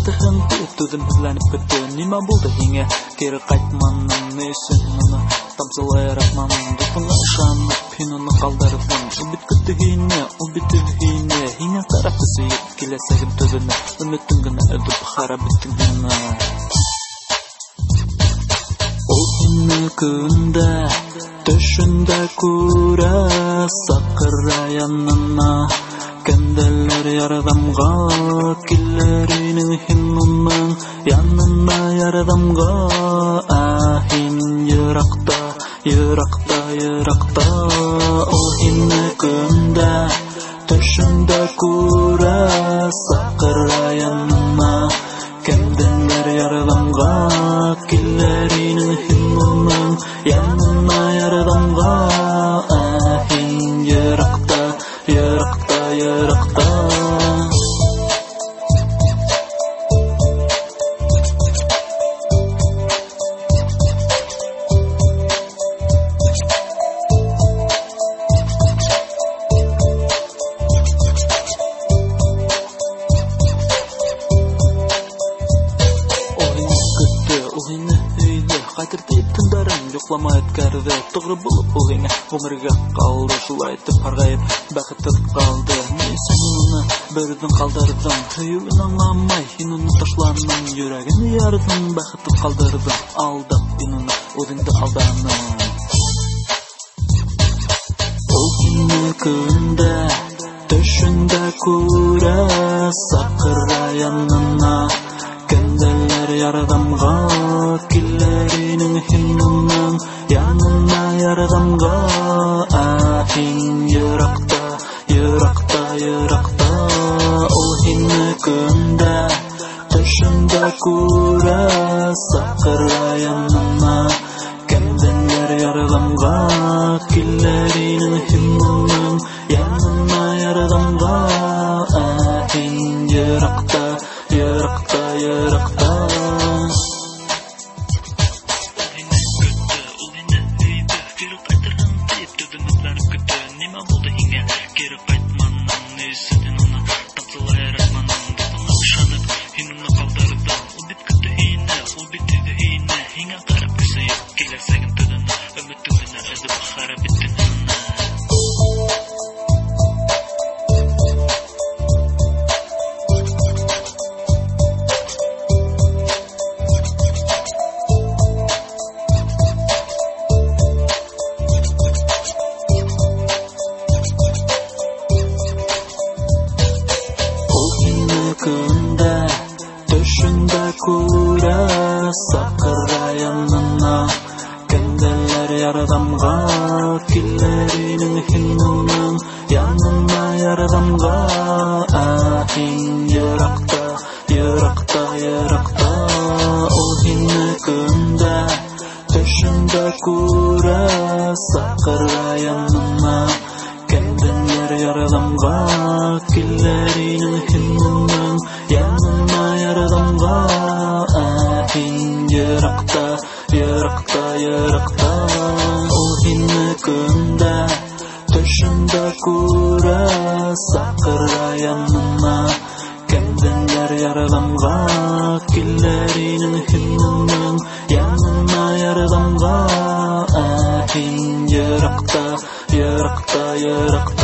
кайтырың түтүдүм хүлләнеп бетті. Нима булды һиңә кире кайтманың несен уны тамсылай рахманың дутыңа ышанып һин уны калдырдың. Ул бит көттү һине һиңа карап сөйөп киләсәгем төбенә өмөтүң генә өдүп харап иттең миңа. Ул һине көндә төшендә күрә сакыра янына кемделер ярдәмга килер инең һин уның янына ярдәмга. Һин еракта ул һине көндә төшендә күрә сакыра янына кемделер ярдәмга килер инең һин уның янына ярдәмга. Һин еракта Кайтыр дип төннәрен йокламай үткәрде. Тугры булып ул һиңә гомергә калды. Шулай итеп һәргаеп бәхетсез калды. Син уны бердән калдырдың. Һөюен аңламай һин уны ташландың. Йөрәген ярдың, бәхетсез калдырдың. Алдап һин уны үзеңдә алданың. Ул һине көндә төшендә күрә сакыра янына кемделер ярдәмга килер инең һин уның янына ярдәмга. Һин еракта ул һине көндә төшендә күрә сакыра янына кемделер ярдәмга килер инең һин уның янына ярдәмга. Һин еракта көндә төшендә күрә сакыра янына кемделер ярдәмга килер инең һин уның янына ярдәмга. Һин еракта ул һине көндә төшендә күрә сакыра янына кемделер ярдәмга килер инең һин уның янына ярдәмга. Һин еракта ул һине көндә төшендә күрә сакыра янына кемделер ярдәмга килер инең һин уның янына ярдәмга. Һин еракта